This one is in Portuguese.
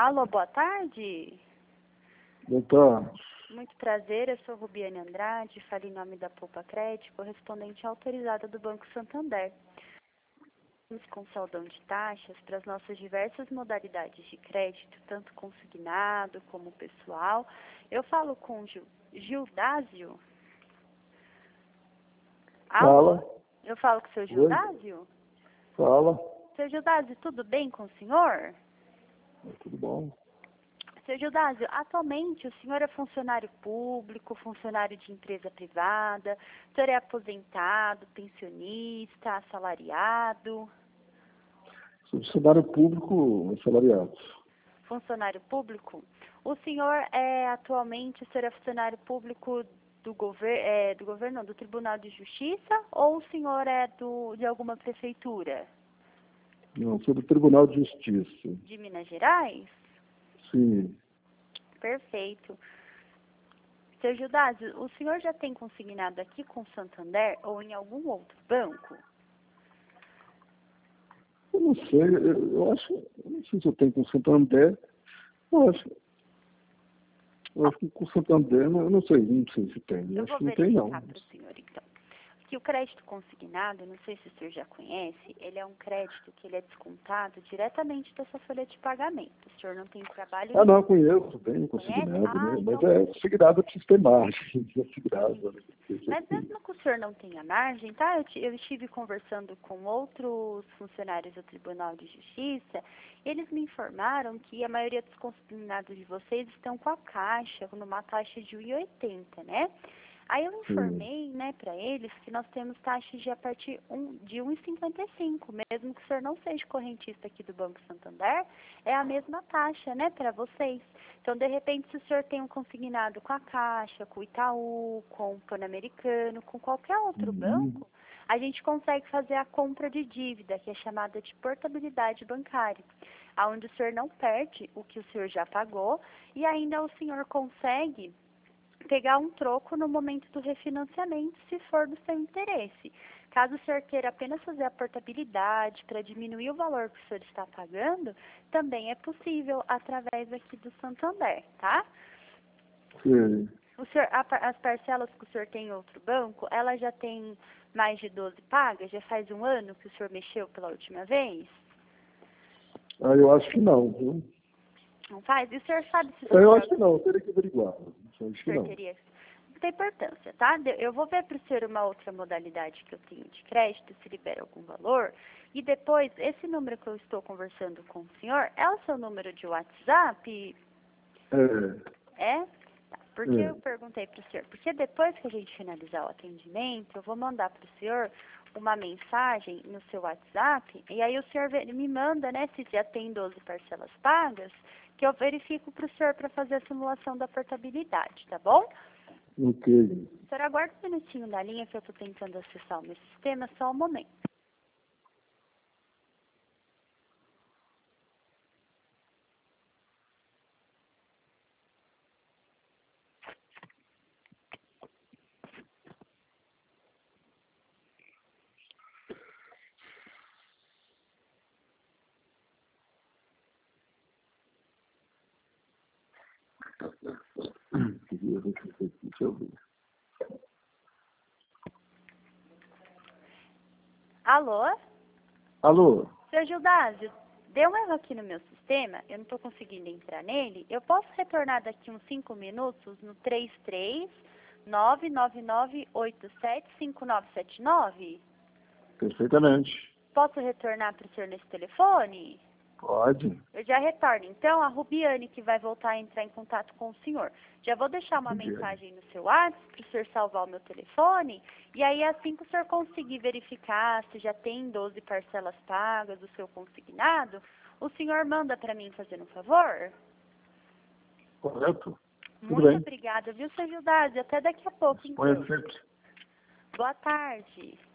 Alô, boa tarde. Boa tarde. Muito prazer, eu sou Rubiane Andrade, falo em nome da Poupa Crédito, correspondente autorizada do Banco Santander. Estamos com saldão de taxas para as nossas diversas modalidades de crédito, tanto consignado como pessoal. Eu falo com Gildásio. Alô? Fala. Eu falo com o seu Gildásio? Fala. Seu Gildásio, tudo bem com o senhor? Tudo bom? Seu Gildásio, atualmente o senhor é funcionário público, funcionário de empresa privada, o senhor é aposentado, pensionista, assalariado? Sou funcionário público assalariado. Funcionário público? O senhor o senhor é funcionário público do governo, do Tribunal de Justiça, ou o senhor é de alguma prefeitura? Não, sou do Tribunal de Justiça. De Minas Gerais? Sim. Perfeito. Seu Gildásio, o senhor já tem consignado aqui com o Santander ou em algum outro banco? Eu não sei, eu não sei se eu tenho com o Santander. Eu acho que com o Santander, eu não sei se tem. Eu acho que não tem, não. Eu vou verificar para o senhor, então. Que o crédito consignado, não sei se o senhor já conhece, ele é um crédito que ele é descontado diretamente da sua folha de pagamento. O senhor não tem trabalho nenhum. Não, conheço bem, consignado, né? Mas então... é consignado para sistemático. Mas mesmo que o senhor não tenha margem, tá? Eu estive conversando com outros funcionários do Tribunal de Justiça, eles me informaram que a maioria dos consignados de vocês estão com a Caixa, numa taxa de 1,80, né? Aí eu informei, né, para eles que nós temos taxas de a partir de 1,55, mesmo que o senhor não seja correntista aqui do Banco Santander, é a mesma taxa, né, para vocês. Então, de repente, se o senhor tem um consignado com a Caixa, com o Itaú, com o Pan-Americano, com qualquer outro banco, a gente consegue fazer a compra de dívida, que é chamada de portabilidade bancária, onde o senhor não perde o que o senhor já pagou e ainda o senhor consegue pegar um troco no momento do refinanciamento, se for do seu interesse. Caso o senhor queira apenas fazer a portabilidade para diminuir o valor que o senhor está pagando, também é possível através aqui do Santander, tá? Sim. O senhor, as parcelas que o senhor tem em outro banco, ela já tem mais de 12 pagas? Já faz um ano que o senhor mexeu pela última vez? Eu acho que não, viu? Não faz? E o senhor sabe se... Eu acho que não, eu teria que averiguar. Acho que não. Não tem importância, tá? Eu vou ver para o senhor uma outra modalidade que eu tenho de crédito, se libera algum valor. E depois, esse número que eu estou conversando com o senhor, é o seu número de WhatsApp? É? Tá. Por que eu perguntei para o senhor? Porque depois que a gente finalizar o atendimento, eu vou mandar para o senhor uma mensagem no seu WhatsApp, e aí o senhor me manda, né, se já tem 12 parcelas pagas, que eu verifico para o senhor para fazer a simulação da portabilidade, tá bom? Ok. O senhor aguarda um minutinho na linha que eu estou tentando acessar o meu sistema, só um momento. Deixa eu ver. Alô? Alô? Senhor Gildásio, deu um erro aqui no meu sistema, eu não estou conseguindo entrar nele. Eu posso retornar daqui uns 5 minutos no 33999875979? Perfeitamente. Posso retornar para o senhor nesse telefone? Pode. Eu já retorno. Então, a Rubiane que vai voltar a entrar em contato com o senhor. Já vou deixar uma mensagem no seu WhatsApp para o senhor salvar o meu telefone. E aí, assim que o senhor conseguir verificar se já tem 12 parcelas pagas do seu consignado, o senhor manda para mim fazendo um favor? Correto? Tudo Muito bem. obrigada, viu, seu Gildásio? Até daqui a pouco, então. Sempre. Boa tarde.